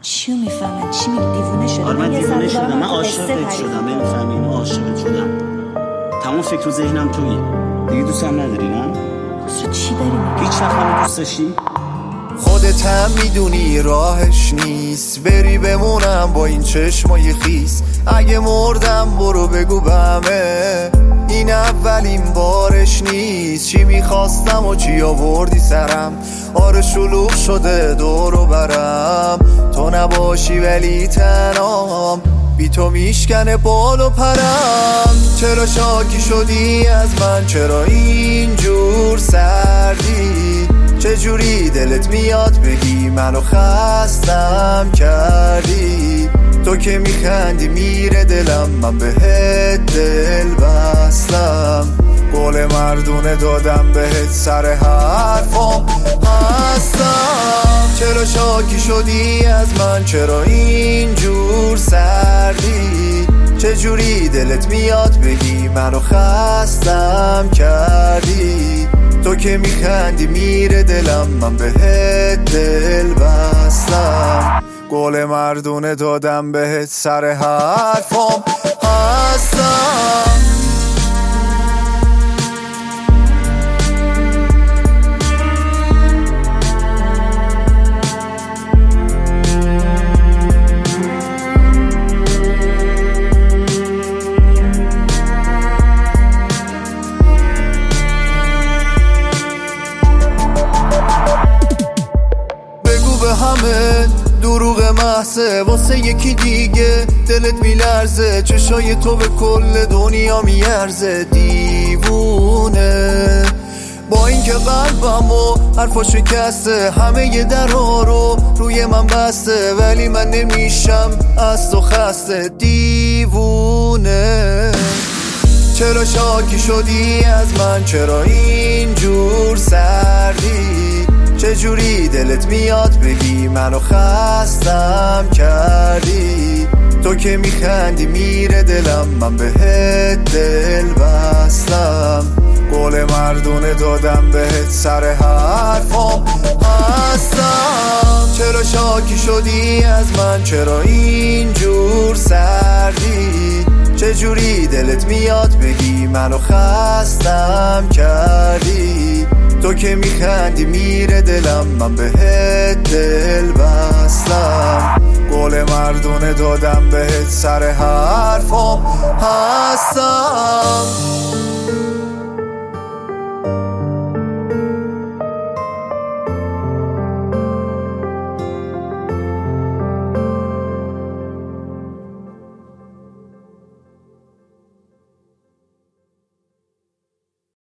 چیو میفهمن؟ چی میگی؟ دیوونه شدم؟ آره من دیوونه شدم، من عاشقت شدم، نمیفهمی اینو، عاشقت شدم. تمام فکر و ذهنم تویی. دیگه دوستم نداری نه؟ خسرو چی داری میگی؟ هیچ وقت منو دوست داشتی؟ خودت هم میدونی راهش نیست بری بمونم با این چشمای خیس. اگه مردم برو بگو به همه این اولین بارش نیست. چی میخواستم و چی آوردی سرم، آره شلوغ شده دورو برم. تو نباشی ولی تنام، بی تو میشکنه بال و پرم. چرا شاکی شدی از من، چرا اینجور سردی؟ چجوری دلت میاد بگی منو خستم کردی؟ تو که میخندی میره دلم، من بهت دل بستم. قول مردونه دادم بهت، سر حرفم هستم. چرا شاکی شدی از من، چرا اینجور سردی؟ چجوری دلت میاد بگی منو خستم کردی؟ تو که میخندی میره دلم، من بهت دل بستم. قول مردونه دادم بهت، سر حرفم هستم. همه دروغ محضه واسه یکی دیگه، دلت میلرزه، چشای تو به کل دنیا میارزه. دیوونه با اینکه قلبم و حرفا شکسته، همه ی درها رو روی من بسته، ولی من نمیشم از تو خسته. دیوونه چرا شاکی شدی از من، چرا اینجور سردی؟ چجوری دلت میاد بگی منو خستم کردی؟ تو که میخندی میره دلم، من بهت دل بستم. قول مردونه دادم بهت، سر حرفم هستم. چرا شاکی شدی از من، چرا اینجور سردی؟ چجوری دلت میاد بگی منو خستم کردی؟ تو که میخندی میره دلم، من بهت دل بستم. قول مردونه دادم بهت، سر حرفم هستم.